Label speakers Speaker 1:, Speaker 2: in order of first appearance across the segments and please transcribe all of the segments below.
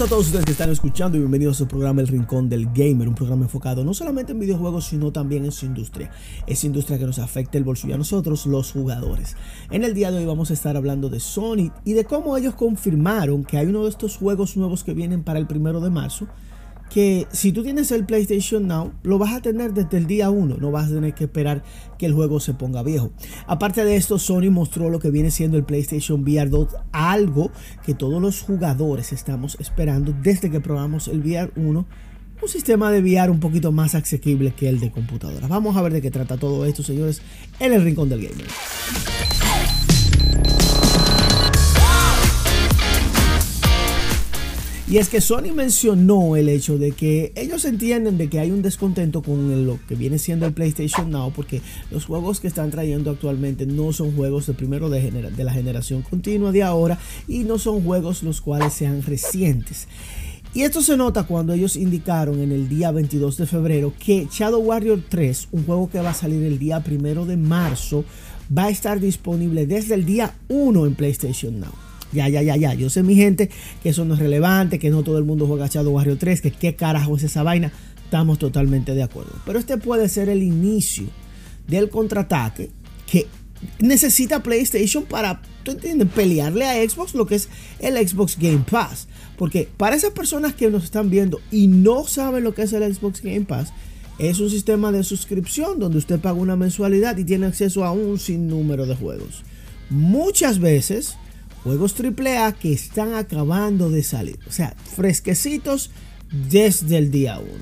Speaker 1: Saludos a todos ustedes que están escuchando y bienvenidos a su programa El Rincón del Gamer, un programa enfocado no solamente en videojuegos sino también en su industria, esa industria que nos afecta el bolsillo a nosotros, los jugadores. En el día de hoy vamos a estar hablando de Sony y de cómo ellos confirmaron que hay uno de estos juegos nuevos que vienen para el 1 de marzo, que si tú tienes el PlayStation Now, lo vas a tener desde el día 1, no vas a tener que esperar que el juego se ponga viejo. Aparte de esto, Sony mostró lo que viene siendo el PlayStation VR 2, algo que todos los jugadores estamos esperando desde que probamos el VR 1, un sistema de VR un poquito más asequible que el de computadora. Vamos a ver de qué trata todo esto, señores, en el Rincón del Gamer. Y es que Sony mencionó el hecho de que ellos entienden de que hay un descontento con lo que viene siendo el PlayStation Now, porque los juegos que están trayendo actualmente no son juegos de la generación continua de ahora y no son juegos los cuales sean recientes. Y esto se nota cuando ellos indicaron en el día 22 de febrero que Shadow Warrior 3, un juego que va a salir el día 1 de marzo, va a estar disponible desde el día 1 en PlayStation Now. Ya. Yo sé, mi gente, que eso no es relevante, que no todo el mundo juega Shadow Warrior 3, que qué carajo es esa vaina. Estamos totalmente de acuerdo. Pero este puede ser el inicio del contraataque que necesita PlayStation para, ¿tú entiendes?, pelearle a Xbox lo que es el Xbox Game Pass. Porque para esas personas que nos están viendo y no saben lo que es el Xbox Game Pass, es un sistema de suscripción donde usted paga una mensualidad y tiene acceso a un sinnúmero de juegos. Muchas veces juegos AAA que están acabando de salir, o sea, fresquecitos desde el día 1.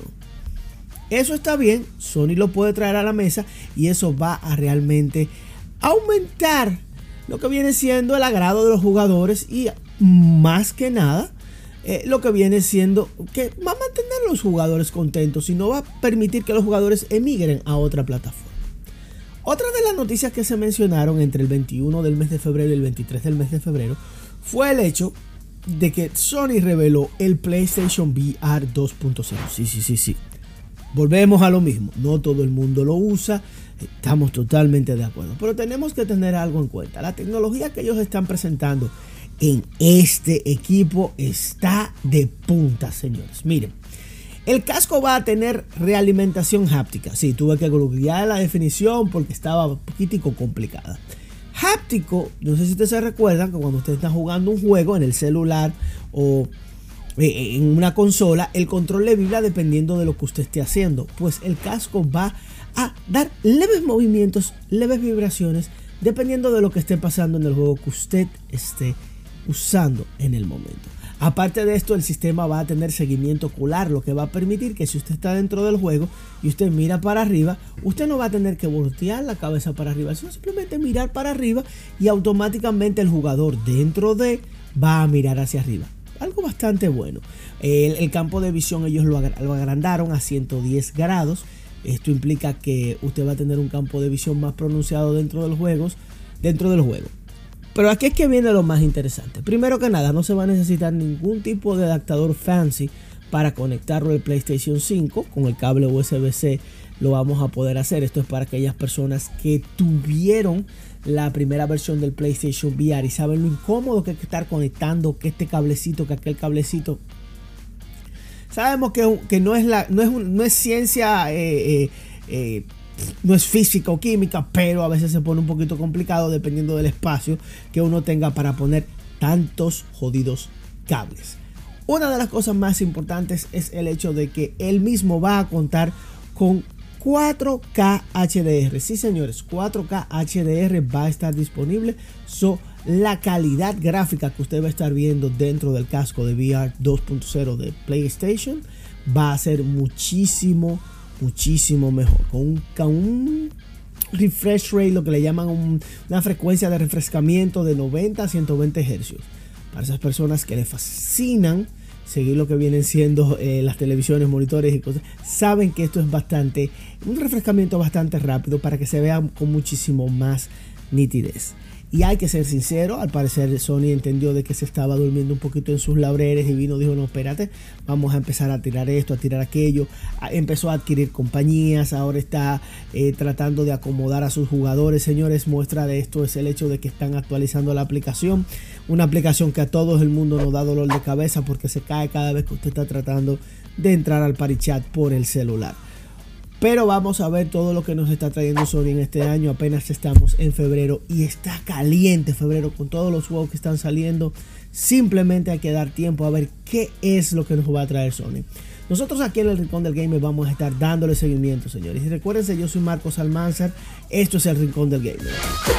Speaker 1: Eso está bien, Sony lo puede traer a la mesa y eso va a realmente aumentar lo que viene siendo el agrado de los jugadores y más que nada lo que viene siendo que va a mantener a los jugadores contentos y no va a permitir que los jugadores emigren a otra plataforma. Otra de las noticias que se mencionaron entre el 21 del mes de febrero y el 23 del mes de febrero fue el hecho de que Sony reveló el PlayStation VR 2.0. Sí. Volvemos a lo mismo. No todo el mundo lo usa. Estamos totalmente de acuerdo. Pero tenemos que tener algo en cuenta. La tecnología que ellos están presentando en este equipo está de punta, señores. Miren. El casco va a tener realimentación háptica. Sí, tuve que googlear la definición porque estaba un poquitico complicada. Háptico, no sé si ustedes se recuerdan que cuando ustedes están jugando un juego en el celular o en una consola, el control le vibra dependiendo de lo que usted esté haciendo. Pues el casco va a dar leves movimientos, leves vibraciones, dependiendo de lo que esté pasando en el juego que usted esté usando en el momento. Aparte de esto, el sistema va a tener seguimiento ocular, lo que va a permitir que si usted está dentro del juego y usted mira para arriba, usted no va a tener que voltear la cabeza para arriba, sino simplemente mirar para arriba y automáticamente el jugador dentro de va a mirar hacia arriba. Algo bastante bueno. El campo de visión ellos lo agrandaron a 110 grados. Esto implica que usted va a tener un campo de visión más pronunciado dentro del juego. Pero aquí es que viene lo más interesante. Primero que nada, no se va a necesitar ningún tipo de adaptador fancy para conectarlo al PlayStation 5. Con el cable USB-C lo vamos a poder hacer. Esto es para aquellas personas que tuvieron la primera versión del PlayStation VR y saben lo incómodo que es estar conectando que este cablecito, que aquel cablecito. Sabemos que no es ciencia, no es física o química, pero a veces se pone un poquito complicado dependiendo del espacio que uno tenga para poner tantos jodidos cables. Una de las cosas más importantes es el hecho de que él mismo va a contar con 4K HDR. Sí, señores, 4K HDR va a estar disponible. La calidad gráfica que usted va a estar viendo dentro del casco de VR 2.0 de PlayStation va a ser muchísimo mejor, con un refresh rate, lo que le llaman una frecuencia de refrescamiento de 90 a 120 Hz. Para esas personas que les fascinan seguir lo que vienen siendo las televisiones, monitores y cosas, saben que esto es un refrescamiento bastante rápido para que se vea con muchísimo más nitidez. Y hay que ser sincero, al parecer Sony entendió de que se estaba durmiendo un poquito en sus laureles y dijo, no, espérate, vamos a empezar a tirar esto, a tirar aquello. Empezó a adquirir compañías, ahora está tratando de acomodar a sus jugadores. Señores, muestra de esto es el hecho de que están actualizando la aplicación. Una aplicación que a todo el mundo nos da dolor de cabeza porque se cae cada vez que usted está tratando de entrar al party chat por el celular. Pero vamos a ver todo lo que nos está trayendo Sony en este año. Apenas estamos en febrero y está caliente febrero con todos los juegos que están saliendo. Simplemente hay que dar tiempo a ver qué es lo que nos va a traer Sony. Nosotros aquí en el Rincón del Gamer vamos a estar dándole seguimiento, señores. Y recuérdense, yo soy Marcos Almanzar. Esto es el Rincón del Gamer.